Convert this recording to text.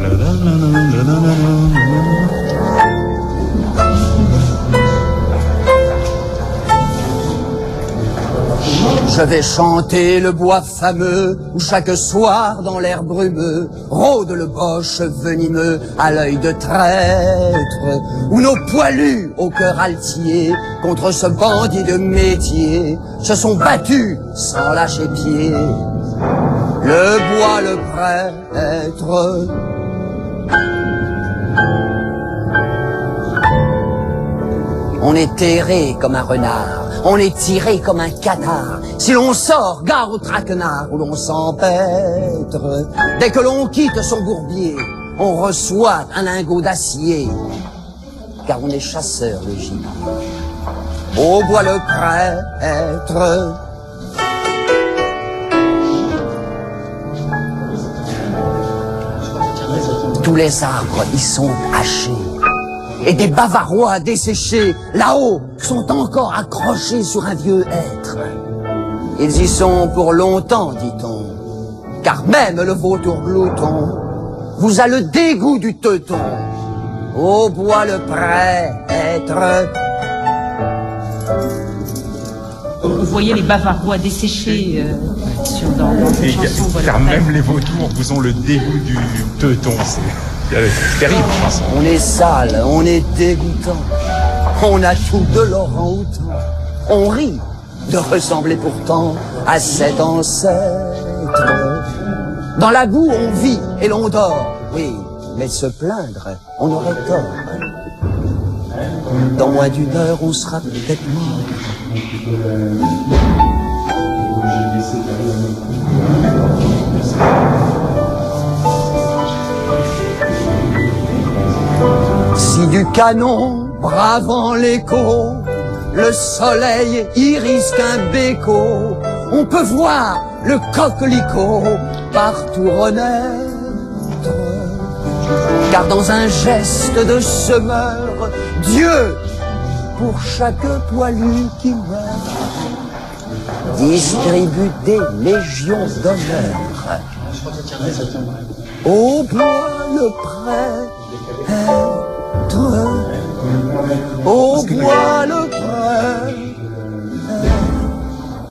Je vais chanter le bois fameux, où chaque soir dans l'air brumeux, rôde le boche venimeux à l'œil de traître, où nos poilus au cœur altier, contre ce bandit de métier, se sont battus sans lâcher pied. Le bois le prêtre. On est terré comme un renard, on est tiré comme un canard. Si l'on sort, gare au traquenard où l'on s'empêtre. Dès que l'on quitte son bourbier, on reçoit un lingot d'acier, car on est chasseur de gibier. Au bois le prêtre. Tous les arbres y sont hachés, et des bavarois desséchés, là-haut, sont encore accrochés sur un vieux hêtre. Ils y sont pour longtemps, dit-on, car même le vautour glouton vous a le dégoût du teuton. Au bois le prêtre. Vous voyez les bavarois desséchés dans vos chansons. Car même les vautours vous ont le dégoût du teuton. C'est terrible, chanson. On est sale, on est dégoûtant, on a tout de l'orang-outan. On rit de ressembler pourtant à cet ancêtre. Dans la boue on vit et l'on dort, oui, mais se plaindre, on aurait tort. Dans moins d'une heure on sera peut-être mort. Si du canon, bravant l'écho, le soleil irise qu'un béco, on peut voir le coquelicot partout renaître. Car dans un geste de semeur, Dieu, pour chaque poilu qui meurt, distribue des légions d'honneur. Au bois le prêtre. Au bois le prêtre.